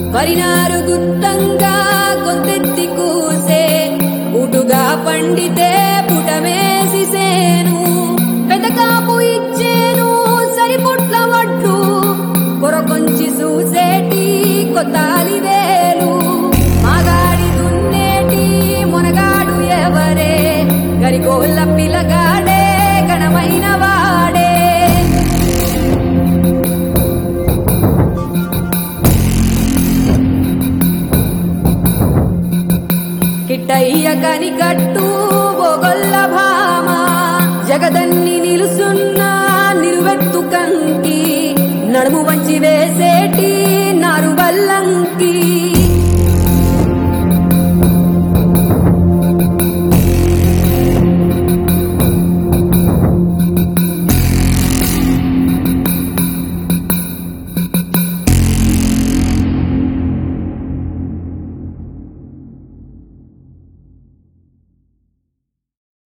వరినారు గుత్తంగా గొంతెత్తి కూసే ఉటుగా పండితే పుటమేసిసేను పెదకాపు ఇచ్చేను సరిపుట్ల వడ్డు కొరకొంచి చూసేటి కొత్తాలి వేలు మాగాడి దున్నేటి మునగాడు ఎవరే గరిగోళ్ళ పిల్లగాడే గణమైన వాడే కిట్టయ్య కనికట్టు బొగొల్ల భామ జగదన్ని నిలుసున్న నిలువెత్తు కంకి నడుము వంచి వేసేటి నారు బల్లంకి